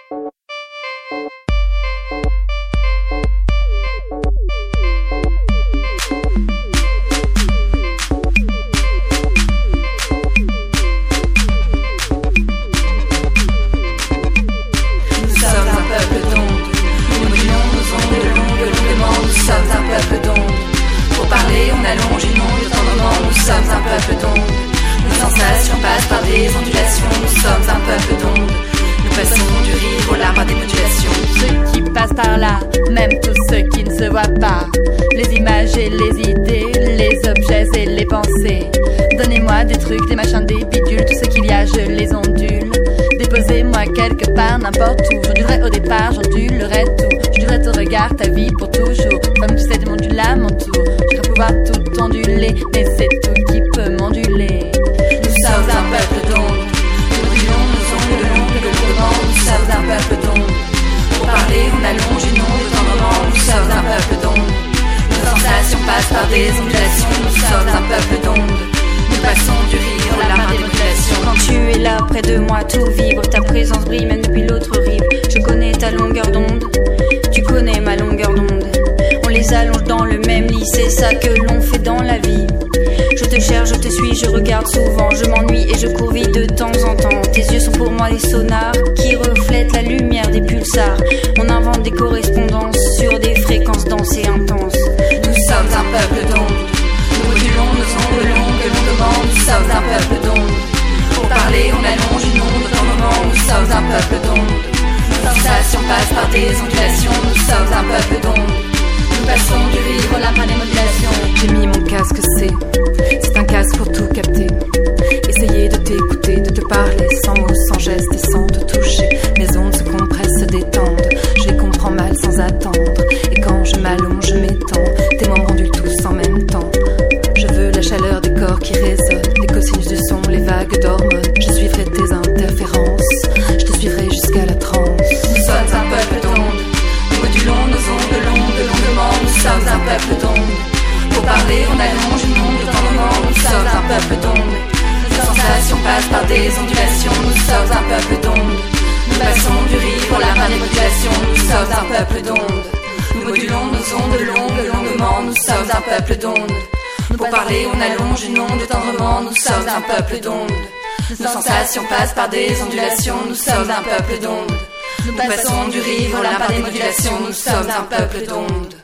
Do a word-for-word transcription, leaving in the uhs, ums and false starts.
Même tous ceux qui ne se voient pas, les images et les idées, les objets et les pensées. Donnez-moi des trucs, des machins, des bidules, tout ce qu'il y a je les ondule. Déposez-moi quelque part, n'importe où. J'ondulerai au départ, j'ondulerai tout. J'ondulerai ton regard, ta vie pour toujours. Comme tu sais, tu m'ondules à mon tour. Je vais pouvoir tout onduler, mais c'est tout qui peut m'onduler. Nous sommes un peuple d'ondes, nous ondulons, nous ondulons, nous ondulons. Nous sommes un peuple d'ondes. Pour parler, on allonge une onde de temps moment. Nous sommes un peuple d'ondes. Nos sensations passent par des ondulations. Nous sommes un peuple d'ondes. Nous passons du rire aux larmes des modulations. Quand tu es là près de moi, tout vibre. Ta présence brille même depuis l'autre rive. Je connais ta longueur d'onde. Tu connais ma longueur d'onde. On les allonge dans le même lit. C'est ça que l'on fait dans la vie. Je te cherche, je te suis, je regarde souvent. Je m'ennuie et je cours vite de temps en temps. Tes yeux sont pour moi des sonars qui reflètent la lumière des pulsars. On invente des correspondances sur des fréquences denses et intenses. Nous sommes un peuple d'ondes. Nous modulons nos ondes longues, longuement. Nous sommes un peuple d'ondes. Pour parler, on allonge une onde dans le moment. Nous sommes un peuple d'ondes. Nos sensations passent par des ondulations. Nous sommes un peuple d'ondes. Nous passons du rire aux larmes des modulations. J'ai mis mon casque, c'est C'est un casque pour tout capter. Essayer de t'écouter, de te parler sans mots, sans gestes et sans te toucher. Mes ondes se compressent, se détendent. Je les comprends mal sans attendre. Et quand je m'allonge, je m'étends. Tes membres ondulent tous en même temps. Je veux la chaleur des corps qui résonnent, les cosinus du son, les vagues d'hormones. Je suivrai tes interférences. Je te suivrai jusqu'à la transe. Nous sommes un peuple d'ondes. Nous modulons nos ondes longues, longuement. Nous sommes un peuple d'ondes. Pour parler, on allonge une onde de temps moment. Nous sommes un peuple d'ondes. Nos sensations passent par des ondulations. Nous sommes un peuple d'ondes. Nous passons du rire aux larmes des modulations. Nous sommes un peuple d'ondes. Nous modulons nos ondes longues, longuement. Nous sommes un peuple d'ondes. Pour parler, on allonge une onde tendrement. Nous sommes un peuple d'ondes. Nos sensations passent par des ondulations. Nous sommes un peuple d'ondes. Nous passons du rire aux larmes des modulations. Nous sommes un peuple d'ondes.